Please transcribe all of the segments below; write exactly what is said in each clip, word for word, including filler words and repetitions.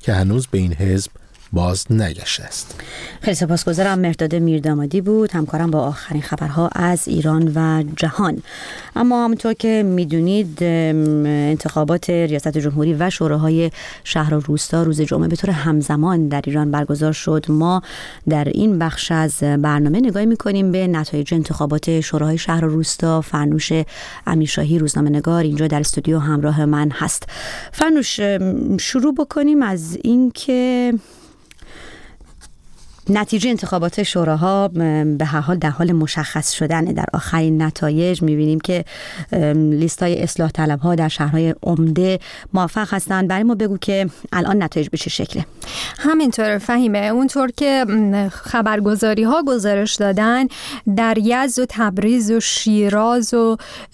که هنوز به این حزب باز نگشته است. خیلی سپاسگزارم. مهرداد میردامادی بود همکارم با آخرین خبرها از ایران و جهان. اما همونطور که میدونید انتخابات ریاست جمهوری و شوراهای شهر و روستا روز جمعه به طور همزمان در ایران برگزار شد. ما در این بخش از برنامه نگاهی میکنیم به نتایج انتخابات شوراهای شهر و روستا. فرنوش امیرشاهی روزنامه‌نگار اینجا در استودیو همراه من هست. فرنوش، شروع بکنیم از این که نتیجه انتخابات شوراها به هر حال در حال مشخص شدن. در آخرین نتایج می‌بینیم که لیست‌های اصلاح طلب‌ها در شهرهای عمده موفق هستند. برای ما بگو که الان نتایج به چه شکله؟ همینطور فهیمه، اونطور که خبرگزاری‌ها گزارش دادن در یزد و تبریز و شیراز و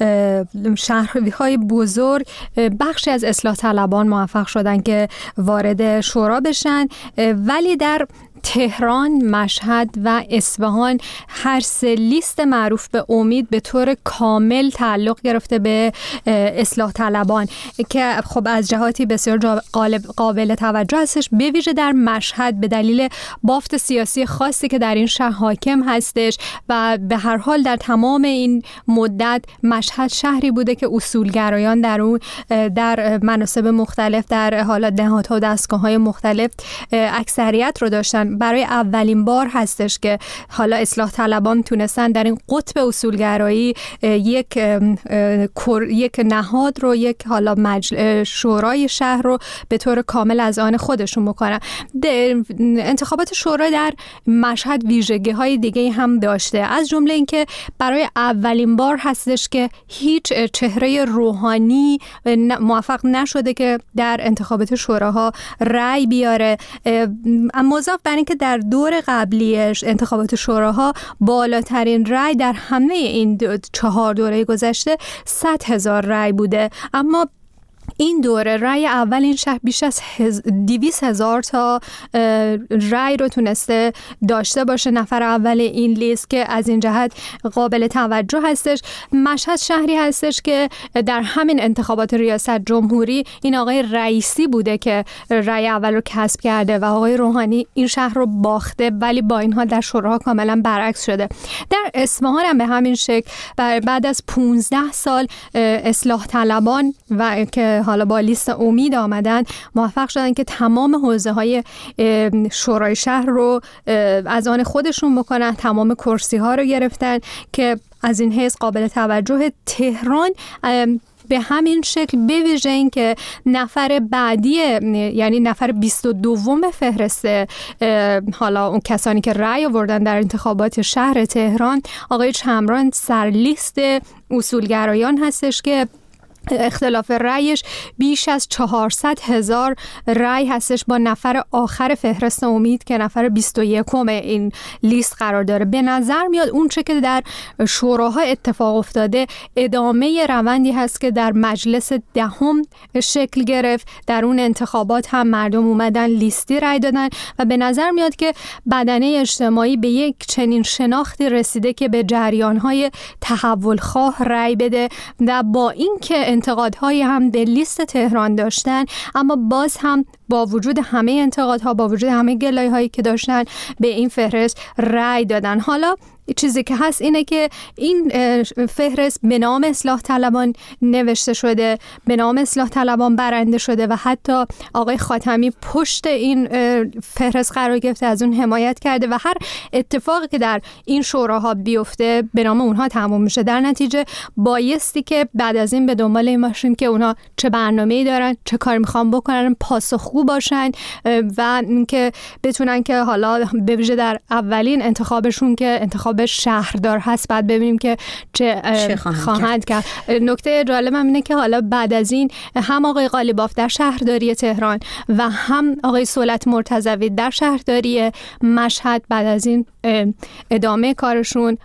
شهرهای بزرگ بخشی از اصلاح طلبان موفق شدن که وارد شورا بشن، ولی در تهران، مشهد و اصفهان هر سه لیست معروف به امید به طور کامل تعلق گرفته به اصلاح طلبان که خب از جهاتی بسیار قابل توجه هستش، به ویژه در مشهد به دلیل بافت سیاسی خاصی که در این شهر حاکم هستش و به هر حال در تمام این مدت مشهد شهری بوده که اصولگرایان در اون در مناصب مختلف در حالا نهادها و دستگاه‌های مختلف اکثریت رو داشتن. برای اولین بار هستش که حالا اصلاح طلبان تونستن در این قطب اصولگرایی یک یک نهاد رو، یک حالا مجل... شورای شهر رو به طور کامل از آن خودشون بکنن. انتخابات شورا در مشهد ویژگی‌های دیگه هم داشته، از جمله اینکه برای اولین بار هستش که هیچ چهره روحانی موفق نشده که در انتخابات شوراها رأی بیاره. مضاف بر این که در دور قبلیش انتخابات شوراها بالاترین رأی در همه این چهار دوره گذشته صد هزار رأی بوده، اما این دوره رأی اول این شهر بیش از دویست هزار تا رأی رو تونسته داشته باشه، نفر اول این لیست، که از این جهت قابل توجه هستش. مشهد شهری هستش که در همین انتخابات ریاست جمهوری این آقای رئیسی بوده که رأی اول رو کسب کرده و آقای روحانی این شهر رو باخته، ولی با این حال در شوراها کاملا برعکس شده. در اصفهان هم به همین شکل بعد از پانزده سال اصلاح طلبان و که حالا با لیست امید آمدن موفق شدن که تمام حوزه‌های شورای شهر رو از آن خودشون بکنن، تمام کرسی ها رو گرفتن که از این حیث قابل توجه. تهران به همین شکل، به ویژه این که نفر بعدی یعنی نفر بیست و دوم فهرست حالا اون کسانی که رأی آوردن در انتخابات شهر تهران آقای چمران سرلیست اصولگرایان هستش که اختلاف رأیش بیش از چهارصد هزار رأی هستش با نفر آخر فهرست امید که نفر بیست و یکم این لیست قرار داره. به نظر میاد اون چه که در شوراها اتفاق افتاده ادامه روندی هست که در مجلس دهم شکل گرفت. در اون انتخابات هم مردم اومدن لیستی رأی دادن و به نظر میاد که بدنه اجتماعی به یک چنین شناختی رسیده که به جریان‌های تحول خواه رأی بده و با این که انتقادهایی هم به لیست تهران داشتن، اما باز هم با وجود همه انتقادها، با وجود همه گلایه‌هایی که داشتن، به این فهرست رأی دادن. حالا چیزی که هست اینه که این فهرست به نام اصلاح طلبان نوشته شده، به نام اصلاح طلبان برنده شده و حتی آقای خاتمی پشت این فهرست قرار گرفته، از اون حمایت کرده و هر اتفاقی که در این شوراها بیفته به نام اونها تموم میشه. در نتیجه بایستی که بعد از این به دنبال این باشیم که اونها چه برنامه‌ای دارن، چه کاری میخوان بکنن، پاسخگو باشن و اینکه بتونن که حالا به ویژه در اولین انتخابشون که انتخاب به شهردار هست بعد ببینیم که چه, چه خواهند کرد. نکته جالب هم اینه که حالا بعد از این هم آقای قالیباف در شهرداری تهران و هم آقای صولت مرتضوی در شهرداری مشهد بعد از این ادامه کارشون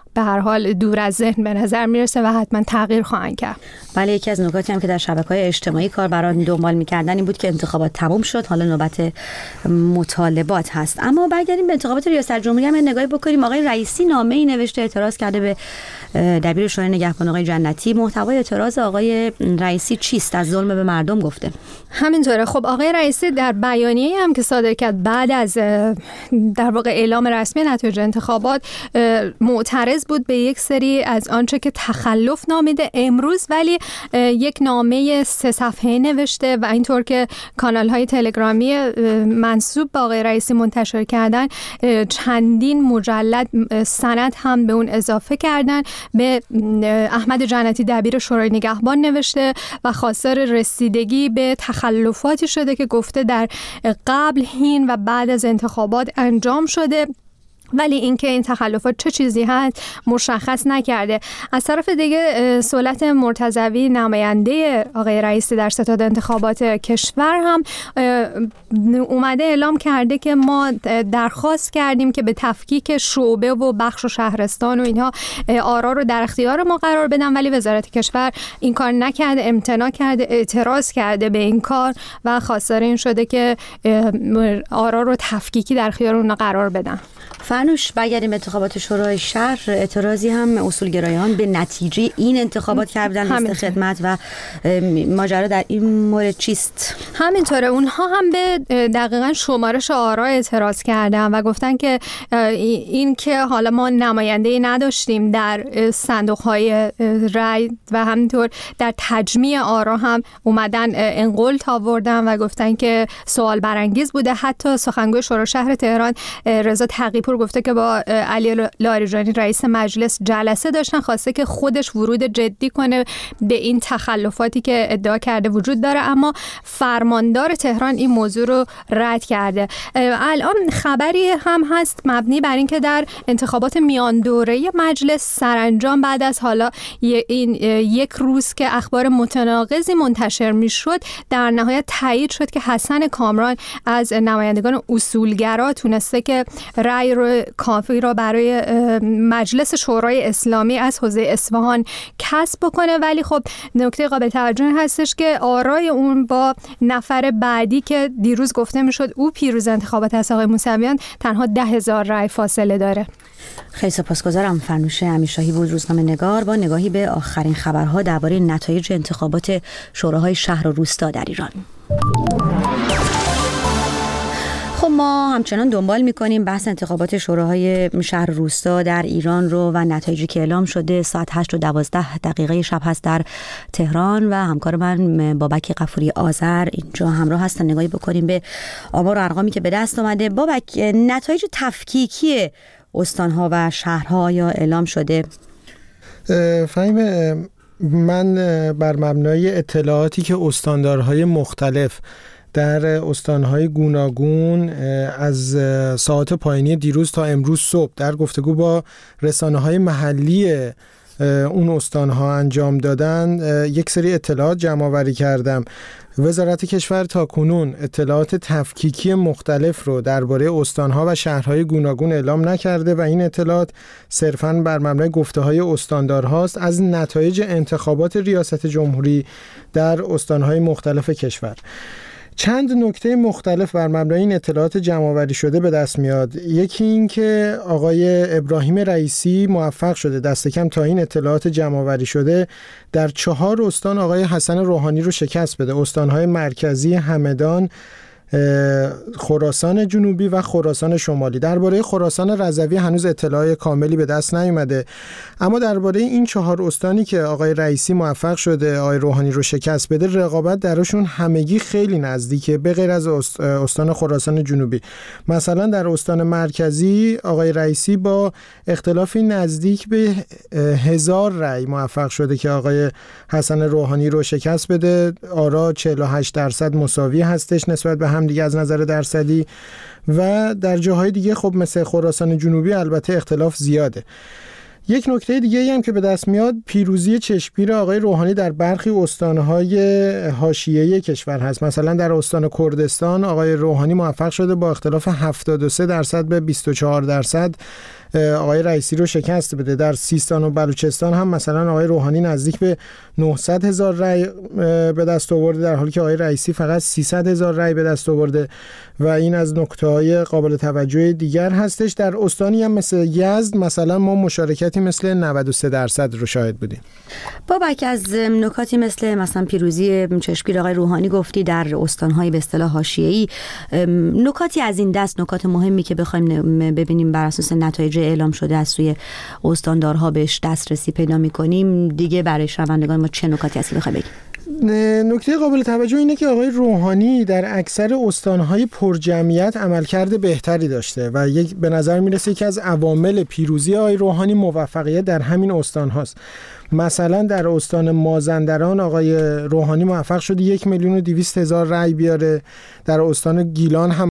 به هر حال دور از ذهن به نظر میرسه و حتما تغییر خواهند کرد. بله، یکی از نکاتی هم که در شبکه‌های اجتماعی کاربران دنبال می‌کردن این بود که انتخابات تموم شد، حالا نوبت مطالبات هست. اما برگردیم به انتخابات ریاست جمهوری هم نگاهی بکنیم. آقای رئیسی نامه‌ای نوشته اعتراض کرده به دبیر شورای نگهبان آقای جنتی. محتوای اعتراض آقای رئیسی چیست؟ از ظلم به مردم گفته. همینطوره. خب آقای رئیسی در بیانیه‌ای هم که صادر کرد بعد از در واقع اعلام رسمی نتایج انتخابات معترض بود به یک سری از آنچه که تخلف نامیده. امروز ولی یک نامه سه صفحه‌ای نوشته و اینطور که کانال‌های تلگرامی منسوب به آقای رئیسی منتشر کردن چندین مجلد سند هم به اون اضافه کردن. به احمد جنتی دبیر شورای نگهبان نوشته و خواستار رسیدگی به تخلفاتی شده که گفته در قبل، حین و بعد از انتخابات انجام شده، ولی اینکه این تخلفات چه چیزی هست مشخص نکرده. از طرف دیگه سهولت مرتضوی نماینده آقای رئیسی در ستاد انتخابات کشور هم اومده اعلام کرده که ما درخواست کردیم که به تفکیک شعبه و بخش و شهرستان و اینها آرا رو در اختیار ما قرار بدن، ولی وزارت کشور این کار نکرده، امتناع کرده، اعتراض کرده به این کار و خواستار این شده که آرا رو تفکیکی در اختیار اونها قرار بدن. فرنوش، برگردیم به انتخابات شورای شهر. اعتراضی هم اصولگرایان به نتیجه این انتخابات کردن لیست خدمت و ماجرا در این مورد چیست؟ همینطوره. اونها هم به دقیقاً شمارش آرا اعتراض کردن و گفتن که این که حالا ما نماینده‌ای نداشتیم در صندوق‌های رای و همینطور در تجمیع آرا هم اومدن انقلت آوردن و گفتن که سوال برانگیز بوده. حتی سخنگوی شورای شهر تهران رضا تقی‌پور گفته که با علی لاریجانی رئیس مجلس جلسه داشتن، خواسته که خودش ورود جدی کنه به این تخلفاتی که ادعا کرده وجود داره، اما فرماندار تهران این موضوع رو رد کرده. الان خبری هم هست مبنی بر این که در انتخابات میان دوره مجلس سرانجام بعد از حالا این یک روز که اخبار متناقضی منتشر میشد، در نهایت تایید شد که حسن کامران از نمایندگان اصولگرا تونسته که رأی رو کافی را برای مجلس شورای اسلامی از حوزه اصفهان کسب بکنه. ولی خب نکته قابل توجه هستش که آرای اون با نفر بعدی که دیروز گفته میشد او پیروز انتخابات است، آقای موسویان، تنها ده هزار رأی فاصله داره. خیلی سپاسگزارم. فرنوش امیرشاهی بود، روزنامه نگار، با نگاهی به آخرین خبرها درباره نتایج انتخابات شوراهای شهر و روستا در ایران. خب ما همچنان دنبال میکنیم بحث انتخابات شوراهای شهر روستا در ایران رو و نتایجی که اعلام شده. ساعت هشت و دوازده دقیقه شب هست در تهران و همکار من بابک غفوری آذر اینجا همراه هستن. نگاهی بکنیم به آمار و ارقامی که به دست اومده. بابک، نتایج تفکیکی استانها و شهرها آیا اعلام شده؟ فهیم، من بر مبنای اطلاعاتی که استاندارهای مختلف در استانهای گوناگون از ساعات پایینی دیروز تا امروز صبح در گفتگو با رسانه‌های محلی اون استانها انجام دادن، یک سری اطلاعات جمع آوری کردم. وزارت کشور تا کنون اطلاعات تفکیکی مختلف رو درباره استانها و شهرهای گوناگون اعلام نکرده و این اطلاعات صرفاً بر مبنای گفته‌های استاندارهاست از نتایج انتخابات ریاست جمهوری در استانهای مختلف کشور. چند نکته مختلف بر مبنای این اطلاعات جمع‌آوری شده به دست میاد. یکی این که آقای ابراهیم رئیسی موفق شده دست کم تا این اطلاعات جمع‌آوری شده در چهار استان آقای حسن روحانی رو شکست بده. استان‌های مرکزی، همدان، خراسان جنوبی و خراسان شمالی. درباره خراسان رضوی هنوز اطلاع کاملی به دست نیامده، اما درباره این چهار استانی که آقای رئیسی موفق شده آقای روحانی رو شکست بده، رقابت درشون همگی خیلی نزدیکه به غیر از استان خراسان جنوبی. مثلا در استان مرکزی آقای رئیسی با اختلافی نزدیک به هزار رأی موفق شده که آقای حسن روحانی رو شکست بده. آرا چهل و هشت درصد مساوی هستش نسبت به هم دیگه از نظر درصدی، و در جاهای دیگه خب مثل خراسان جنوبی البته اختلاف زیاده. یک نکته دیگه هم که به دست میاد پیروزی چشمگیر آقای روحانی در برخی استانهای حاشیه‌ای کشور هست. مثلا در استان کردستان آقای روحانی موفق شده با اختلاف هفتاد و سه درصد به بیست و چهار درصد آقای رئیسی رو شکست بده. در سیستان و بلوچستان هم مثلا آقای روحانی نزدیک به نهصد هزار رأی به دست آورده، در حالی که آقای رئیسی فقط سیصد هزار رأی به دست آورده و این از نکته‌های قابل توجه دیگر هستش. در استانی هم مثل یزد مثلا ما مشارکتی مثل نود و سه درصد رو شاهد بودیم. بابک، از نکاتی مثل مثلا پیروزی چشمگیر آقای روحانی گفتی در استان‌های به اصطلاح حاشیه‌ای، نکاتی از این دست، نکات مهمی که بخوایم ببینیم بر اساس نتایج اعلام شده از سوی استاندارها بهش دسترسی پیدا می‌کنیم دیگه، برای شنوندگان ما چه نکاتی هست که بخوای بگیم؟ نکته قابل توجه اینه که آقای روحانی در اکثر استان‌های پرجمعیت عملکرد بهتری داشته و یک به نظر میرسه که از عوامل پیروزی آقای روحانی موفقیت در همین استان هاست. مثلا در استان مازندران آقای روحانی موفق شد یک میلیون و دویست هزار رأی بیاره. در استان گیلان هم